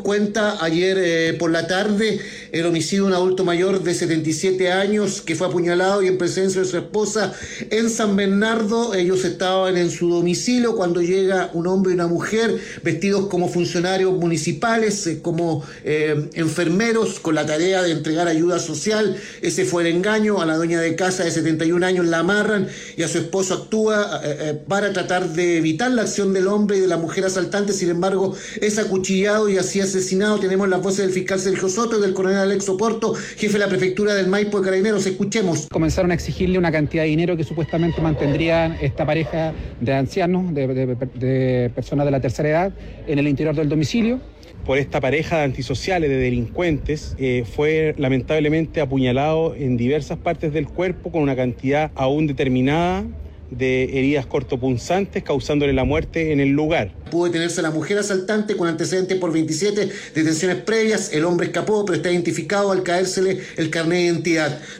cuenta ayer por la tarde el homicidio de un adulto mayor de 77 años que fue apuñalado y en presencia de su esposa en San Bernardo. Ellos estaban en su domicilio cuando llega un hombre y una mujer vestidos como funcionarios municipales, como enfermeros, con la tarea de entregar ayuda social. Ese fue el engaño. A la dueña de casa de 71 años la amarran y a su esposo actúa para tratar de evitar la acción del hombre y de la mujer asaltante. Sin embargo, es acuchillado y así asesinado. Tenemos las voces del fiscal Sergio Soto y del coronel Alex Oporto, jefe de la prefectura del Maipo de Carabineros. Escuchemos. Comenzaron a exigirle una cantidad de dinero que supuestamente mantendrían esta pareja de ancianos, de personas de la tercera edad, en el interior del domicilio. Por esta pareja de antisociales, de delincuentes, fue lamentablemente apuñalado en diversas partes del cuerpo con una cantidad aún determinada de heridas cortopunzantes, causándole la muerte en el lugar. Pudo detenerse a la mujer asaltante con antecedentes por 27 detenciones previas. El hombre escapó, pero está identificado al caérsele el carnet de identidad.